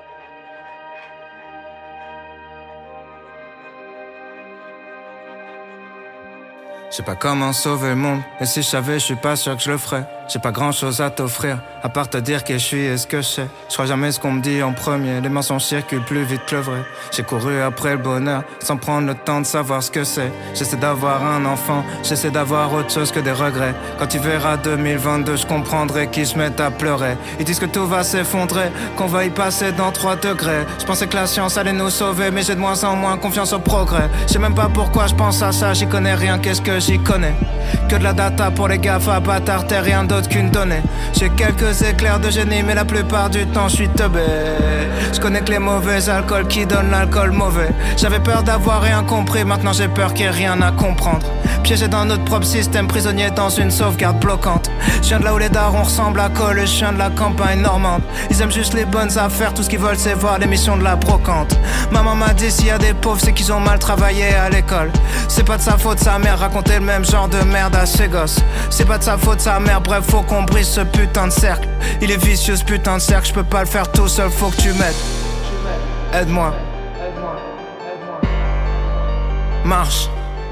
G: Je sais pas comment sauver le monde, et si je savais, je suis pas sûr que je le ferais. J'ai pas grand chose à t'offrir, à part te dire qui je suis et ce que je sais. Je crois jamais ce qu'on me dit en premier, les mensonges circulent plus vite que le vrai. J'ai couru après le bonheur, sans prendre le temps de savoir ce que c'est. J'essaie d'avoir un enfant, j'essaie d'avoir autre chose que des regrets. Quand tu verras 2022, je comprendrai qu'ils se mettent à pleurer. Ils disent que tout va s'effondrer, qu'on va y passer dans 3 degrés. Je pensais que la science allait nous sauver, mais j'ai de moins en moins confiance au progrès. Je sais même pas pourquoi je pense à ça, j'y connais rien, qu'est-ce que j'y connais? Que de la data pour les GAFA, bâtard, t'es rien d'autre qu'une donnée. J'ai quelques éclairs de génie, mais la plupart du temps je suis teubé. Je connais que les mauvais alcools qui donnent l'alcool mauvais. J'avais peur d'avoir rien compris, maintenant j'ai peur qu'il n'y ait rien à comprendre. Piégé dans notre propre système, prisonnier dans une sauvegarde bloquante. Je viens de là où les darons ressemblent à Cole, je viens de la campagne normande. Ils aiment juste les bonnes affaires, tout ce qu'ils veulent c'est voir l'émission de la brocante. Maman m'a dit s'il y a des pauvres c'est qu'ils ont mal travaillé à l'école. C'est pas de sa faute, sa mère racontait le même genre de merde à ses gosses. C'est pas de sa faute, sa mère, bref faut qu'on brise ce putain de cercle. Il est vicieux ce putain de cercle, je peux pas le faire tout seul, faut que tu m'aides. Aide-moi. Marche.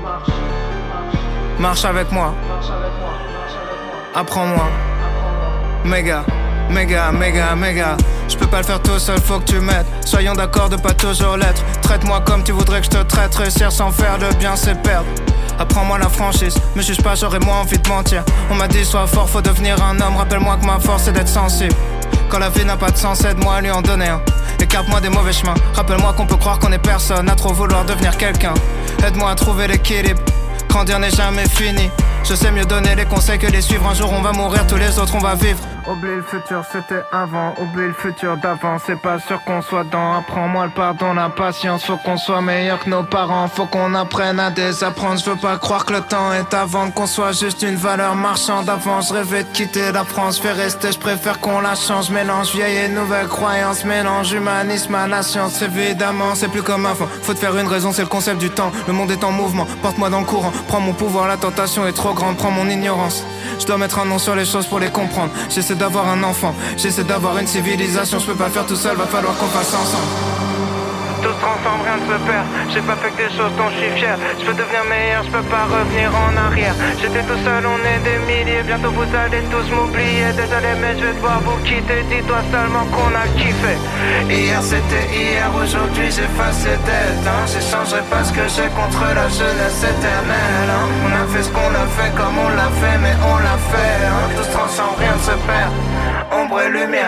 G: Marche avec moi. Apprends-moi. Méga. Je peux pas le faire tout seul, faut que tu m'aides. Soyons d'accord de pas toujours l'être. Traite-moi comme tu voudrais que je te traite. Réussir sans faire le bien c'est perdre. Apprends-moi la franchise, me juge pas, j'aurais moins envie de mentir. On m'a dit sois fort, faut devenir un homme. Rappelle-moi que ma force c'est d'être sensible. Quand la vie n'a pas de sens, aide-moi à lui en donner un. Écarte-moi des mauvais chemins. Rappelle-moi qu'on peut croire qu'on est personne à trop vouloir devenir quelqu'un. Aide-moi à trouver l'équilibre. Grandir n'est jamais fini. Je sais mieux donner les conseils que les suivre. Un jour on va mourir, tous les autres on va vivre. Oublie le futur, c'était avant. Oublie le futur d'avant, c'est pas sûr qu'on soit dans. Apprends-moi le pardon, la patience. Faut qu'on soit meilleur que nos parents. Faut qu'on apprenne à désapprendre. Je veux pas croire que le temps est avant, qu'on soit juste une valeur marchande. Avant je rêvais de quitter la France, fais rester, je préfère qu'on la change. Mélange vieille et nouvelle croyance, mélange humanisme à la science. Évidemment c'est plus comme avant, faut te faire une raison, c'est le concept du temps. Le monde est en mouvement, porte-moi dans le courant. Prends mon pouvoir, la tentation est trop grande. Prends mon ignorance, je dois mettre un nom sur les choses pour les comprendre. J'essaie d'avoir un enfant, j'essaie d'avoir une civilisation. Je peux pas faire tout seul, va falloir qu'on fasse ensemble. Tout se transforme, rien ne se perd. J'ai pas fait que des choses dont je suis fier. Je peux devenir meilleur, je peux pas revenir en arrière. J'étais tout seul, on est des milliers. Bientôt vous allez tous m'oublier. Désolé mais je vais devoir vous quitter. Dis-toi seulement qu'on a kiffé. Hier c'était hier, aujourd'hui j'efface les dettes hein. J'échangerai pas ce que j'ai contre la jeunesse éternelle hein. On a fait ce qu'on a fait comme on l'a fait, mais on l'a fait hein. Tout se transforme, rien ne se perd. Ombre et lumière.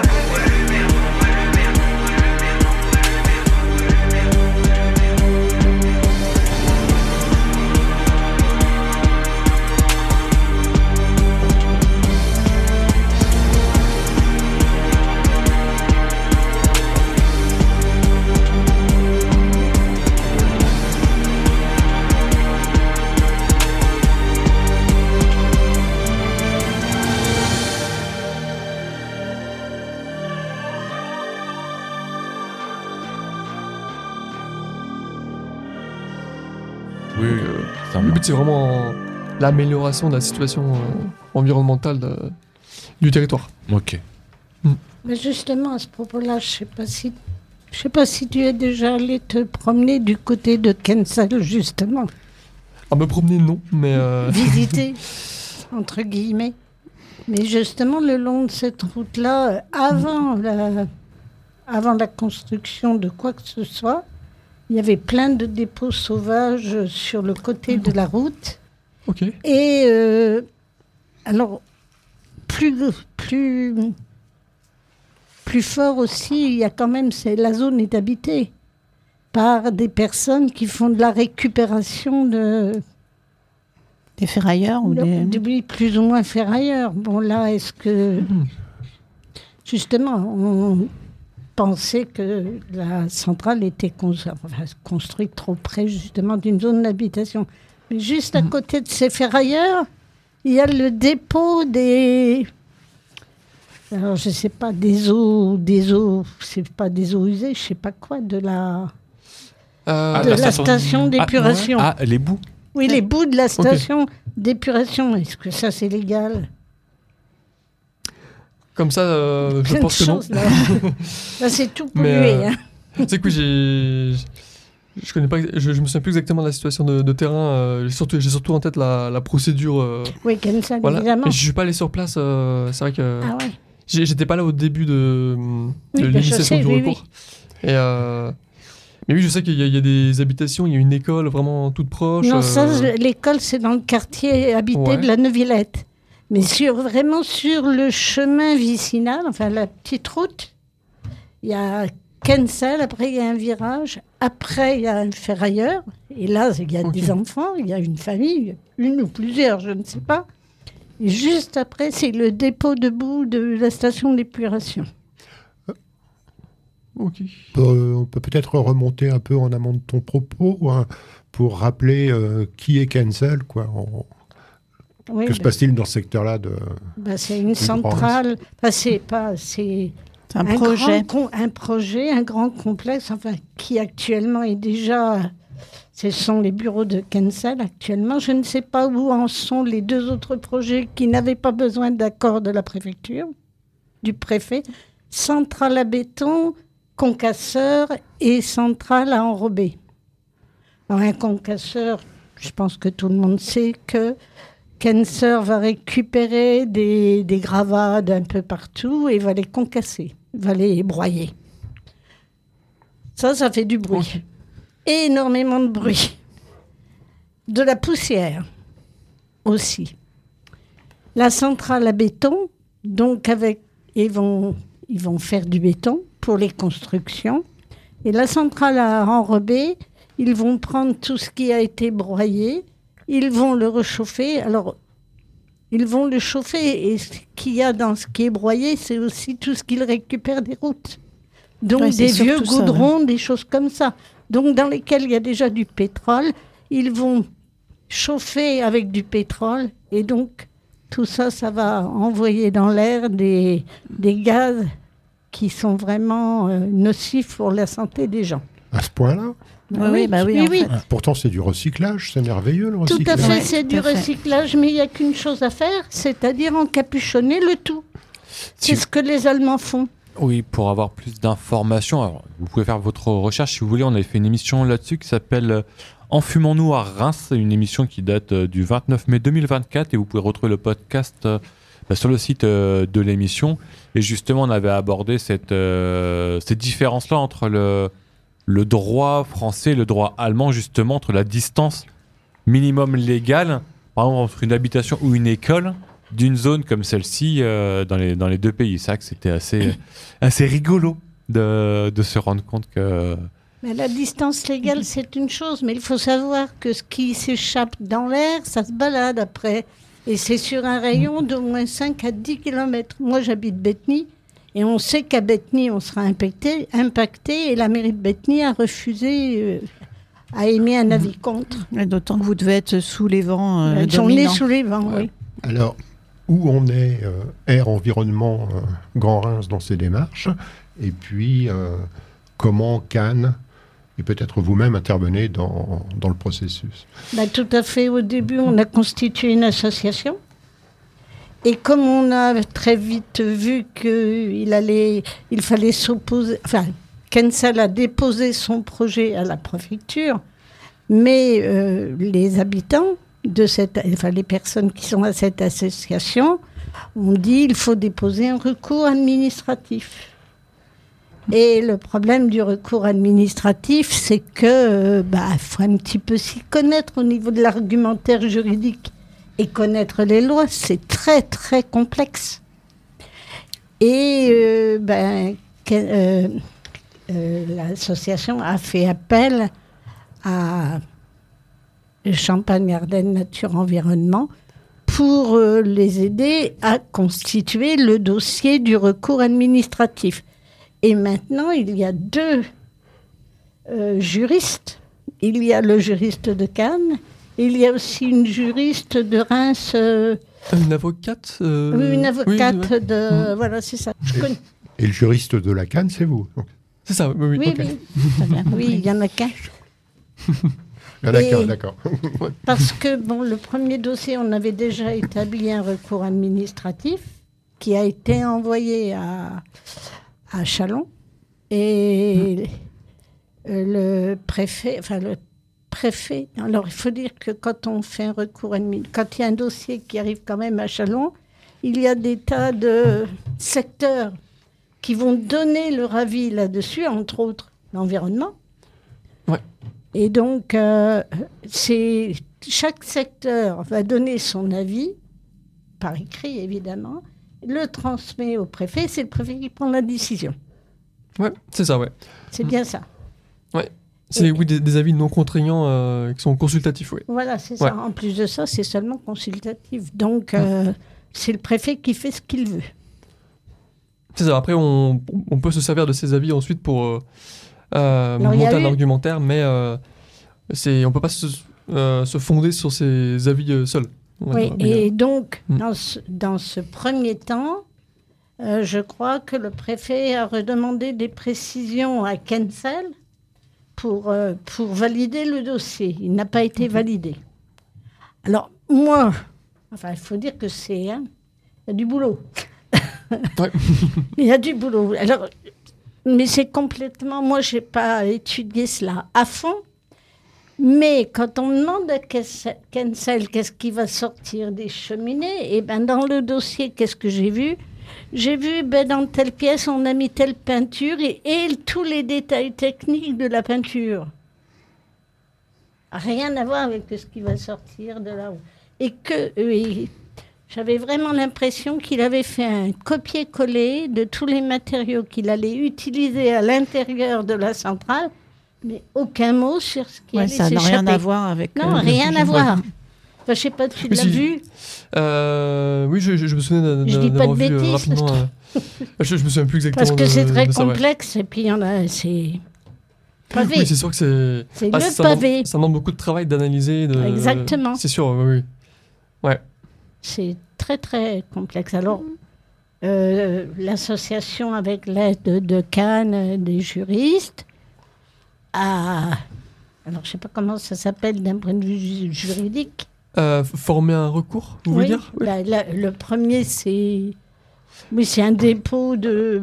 B: Le but c'est vraiment l'amélioration de la situation environnementale du territoire.
A: Ok.
D: Mais justement à ce propos-là, je sais pas si tu es déjà allé te promener du côté de Kensal justement.
B: À me promener non, mais
D: visiter entre guillemets. Mais justement le long de cette route-là, avant la construction de quoi que ce soit. Il y avait plein de dépôts sauvages sur le côté de la route.
B: Ok.
D: Et alors, plus fort aussi, il y a quand même, la zone est habitée par des personnes qui font de la récupération
E: Des ferrailleurs ou
D: Oui, plus ou moins ferrailleurs. Bon, là, est-ce que... Justement, on pensait que la centrale était construite trop près, justement, d'une zone d'habitation. Mais juste à côté de ces ferrailleurs, il y a le dépôt des... Alors, je ne sais pas, des eaux, c'est pas des eaux usées, je ne sais pas quoi, de la station d'épuration.
A: Les boues.
D: Oui, les bouts de la station d'épuration. Est-ce que ça, c'est légal ?
B: Comme ça, je pense que non.
D: Là, c'est tout pollué.
B: Tu sais que je connais pas, je me souviens plus exactement de la situation de terrain. J'ai surtout en tête la procédure.
D: Oui, comme ça,
B: voilà.
D: évidemment.
B: Mais je suis pas allé sur place. C'est vrai que j'étais pas là au début de l'initiation du recours.
D: Oui.
B: Mais oui, je sais qu'il y a des habitations, il y a une école vraiment toute proche.
D: Non, ça, l'école, c'est dans le quartier habité de la Neuvillette. Mais vraiment sur le chemin vicinal, enfin la petite route, il y a Kensal, après il y a un virage, après il y a un ferrailleur, et là il y a des enfants, il y a une famille, une ou plusieurs, je ne sais pas. Et juste après, c'est le dépôt de boue de la station d'épuration.
C: Okay. On peut peut-être remonter un peu en amont de ton propos pour rappeler qui est Kensal, quoi. Que se passe-t-il dans ce secteur-là
D: c'est une centrale. C'est un projet, un grand complexe, qui actuellement est déjà. Ce sont les bureaux de Kensal actuellement. Je ne sais pas où en sont les deux autres projets qui n'avaient pas besoin d'accord de la préfecture, du préfet. Centrale à béton, concasseur et centrale à enrober. Alors, un concasseur, je pense que tout le monde sait que Kensal va récupérer des gravats d'un peu partout et va les concasser, va les broyer. Ça fait du bruit. Okay. Énormément de bruit. De la poussière aussi. La centrale à béton, donc ils vont faire du béton pour les constructions. Et la centrale à enrober, ils vont prendre tout ce qui a été broyé, ils vont le réchauffer. Alors, ils vont le chauffer et ce qu'il y a dans ce qui est broyé, c'est aussi tout ce qu'ils récupèrent des routes. Donc, des vieux goudrons, des choses comme ça. Donc, dans lesquels il y a déjà du pétrole, ils vont chauffer avec du pétrole et donc, tout ça, ça va envoyer dans l'air des gaz qui sont vraiment nocifs pour la santé des gens.
C: À ce point-là ?
D: Oui.
C: Pourtant, c'est du recyclage, c'est merveilleux le recyclage.
D: Tout à fait, c'est du recyclage, mais il n'y a qu'une chose à faire, c'est-à-dire encapuchonner le tout. C'est ce que les Allemands font.
A: Oui, pour avoir plus d'informations, alors, vous pouvez faire votre recherche si vous voulez. On avait fait une émission là-dessus qui s'appelle Enfumons-nous à Reims, une émission qui date du 29 mai 2024 et vous pouvez retrouver le podcast sur le site de l'émission. Et justement, on avait abordé cette différence-là entre le droit français et le droit allemand, justement, entre la distance minimum légale, par exemple entre une habitation ou une école, d'une zone comme celle-ci dans les deux pays. C'est vrai que c'était assez rigolo de se rendre compte que...
D: Mais la distance légale, c'est une chose, mais il faut savoir que ce qui s'échappe dans l'air, ça se balade après. Et c'est sur un rayon d'au moins 5 à 10 km. Moi, j'habite Bétheny, et on sait qu'à Bétheny, on sera impacté, et la mairie de Bétheny a refusé, a émis un avis contre.
E: Et d'autant que vous devez être sous les vents dominants.
D: On est sous les vents, oui.
C: Alors, où on est Air Environnement Grand Reims dans ces démarches, et puis comment Cannes et peut-être vous-même intervenez dans le processus.
D: Tout à fait. Au début, on a constitué une association. Et comme on a très vite vu qu'il fallait s'opposer... Enfin, Kensal a déposé son projet à la préfecture, mais les habitants, les personnes qui sont à cette association, ont dit qu'il faut déposer un recours administratif. Et le problème du recours administratif, c'est que faut un petit peu s'y connaître au niveau de l'argumentaire juridique et connaître les lois, c'est très très complexe. Et l'association a fait appel à Champagne-Ardenne Nature Environnement pour les aider à constituer le dossier du recours administratif. Et maintenant, il y a 2 juristes. Il y a le juriste de Cannes, il y a aussi une juriste de Reims.
B: Une avocate
D: Oui, une avocate de... Voilà, c'est ça.
C: Et le juriste de la Cannes, c'est vous.
B: C'est ça, oui.
D: Oui,
B: Okay.
D: Oui, il y en a qu'un.
C: Il y en a qu'un, d'accord.
D: Parce que, le premier dossier, on avait déjà établi un recours administratif qui a été envoyé à Châlons. Et le préfet, alors il faut dire que quand on fait un recours quand il y a un dossier qui arrive quand même à Châlons, il y a des tas de secteurs qui vont donner leur avis là-dessus, entre autres l'environnement.
B: Ouais.
D: Et donc, chaque secteur va donner son avis, par écrit évidemment, le transmet au préfet, c'est le préfet qui prend la décision.
B: Ouais, c'est ça, ouais.
D: C'est bien ça.
B: Ouais. C'est des avis non contraignants qui sont consultatifs, oui.
D: Voilà, c'est ça. En plus de ça, c'est seulement consultatif. Donc, c'est le préfet qui fait ce qu'il veut.
B: C'est ça. Après, on peut se servir de ces avis ensuite pour monter un argumentaire, mais on ne peut pas se fonder sur ces avis seuls.
D: Oui, et donc, dans ce premier temps, je crois que le préfet a redemandé des précisions à Kensel pour valider le dossier. Il n'a pas été validé. Alors, moi, il faut dire que il y a du boulot.
B: Ouais.
D: Il y a du boulot. Alors, mais c'est complètement... Moi, je n'ai pas étudié cela à fond. Mais quand on demande à Kensel qu'est-ce qui va sortir des cheminées, et dans le dossier, qu'est-ce que j'ai vu ? J'ai vu, dans telle pièce, on a mis telle peinture et tous les détails techniques de la peinture. Rien à voir avec ce qui va sortir de là-haut. Et j'avais vraiment l'impression qu'il avait fait un copier-coller de tous les matériaux qu'il allait utiliser à l'intérieur de la centrale, mais aucun mot sur ce qui allait s'échapper.
E: Ça n'a rien à voir avec...
D: Non, rien à voir. Je ne sais pas, tu l'as vu ?
B: Oui, je me souviens d'avoir vu rapidement. Je me souviens plus exactement.
D: Parce que c'est très complexe, et puis il y en a, c'est pavé.
B: Oui, c'est sûr que c'est
D: le pavé.
B: Ça demande beaucoup de travail d'analyser.
D: Exactement.
B: C'est sûr, oui. Ouais.
D: C'est très, très complexe. Alors, l'association, avec l'aide de Cannes, des juristes, alors je ne sais pas comment ça s'appelle d'un point de vue juridique.
B: Former un recours, vous voulez dire ? Oui.
D: Le premier, c'est un dépôt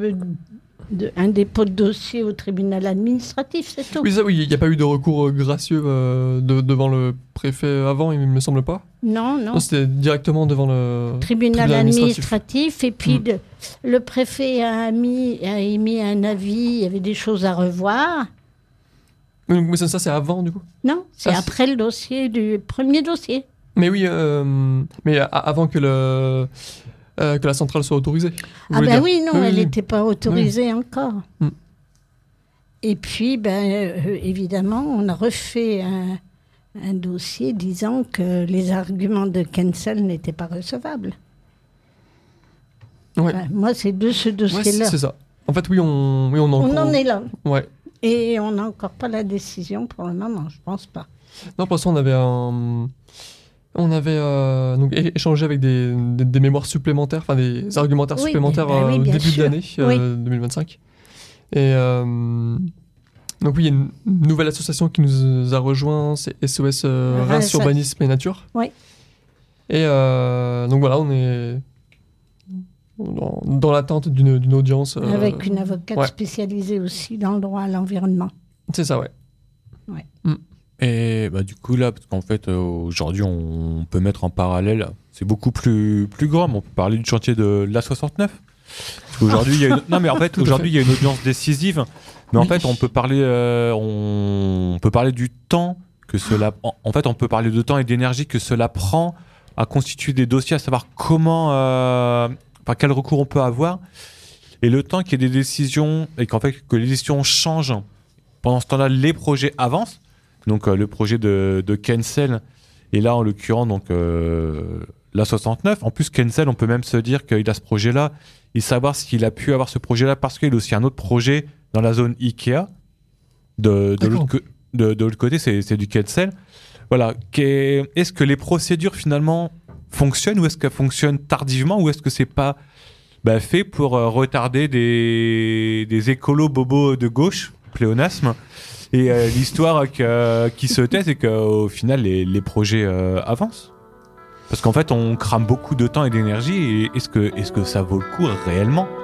D: un dépôt de dossier au tribunal administratif, c'est tout.
B: Oui, il n'y a pas eu de recours gracieux devant le préfet avant, il ne me semble pas.
D: Non,
B: c'était directement devant le
D: tribunal administratif. Et puis, le préfet a émis un avis, il y avait des choses à revoir.
B: Mais ça, c'est avant, du coup ?
D: Non, c'est après le dossier du premier dossier.
B: Mais oui, mais avant que la centrale soit autorisée.
D: Oui, non, elle n'était pas autorisée encore. Et puis, évidemment, on a refait un dossier disant que les arguments de Kensel n'étaient pas recevables.
B: Ouais.
D: Moi, c'est de ce dossier-là.
B: Ouais, c'est ça. En fait, on
D: en est là.
B: Ouais.
D: Et on n'a encore pas la décision pour le moment, je pense pas.
B: Non, pour l'instant, on avait donc échangé avec des mémoires supplémentaires, enfin des argumentaires supplémentaires au début de l'année 2025. Et donc il y a une nouvelle association qui nous a rejoint, c'est SOS Reims Urbanisme et Nature.
D: Oui.
B: Et donc voilà, on est dans l'attente d'une audience.
D: Avec une avocate spécialisée aussi dans le droit à l'environnement.
B: C'est ça, ouais.
A: Et du coup là, parce qu'en fait aujourd'hui on peut mettre en parallèle, c'est beaucoup plus grand, mais on peut parler du chantier de l'A69. Parce qu'aujourd'hui il y a il y a une audience décisive, mais en fait on peut parler du temps que cela, en fait on peut parler de temps et d'énergie que cela prend à constituer des dossiers, à savoir quel recours on peut avoir, et le temps qu'il y ait des décisions et qu'en fait que les décisions changent pendant ce temps-là, les projets avancent. donc le projet de Kensel, et là en l'occurrence donc la 69. En plus Kensel, on peut même se dire qu'il a ce projet-là, et savoir s'il a pu avoir ce projet-là parce qu'il a aussi un autre projet dans la zone Ikea. De l'autre côté, c'est du Kensel. Voilà. Est-ce que les procédures finalement fonctionnent, ou est-ce qu'elles fonctionnent tardivement, ou est-ce que c'est pas fait pour retarder des écolos bobos de gauche, pléonasme, et l'histoire qui se tait, c'est qu'au final les projets avancent, parce qu'en fait on crame beaucoup de temps et d'énergie, et est-ce que ça vaut le coup réellement?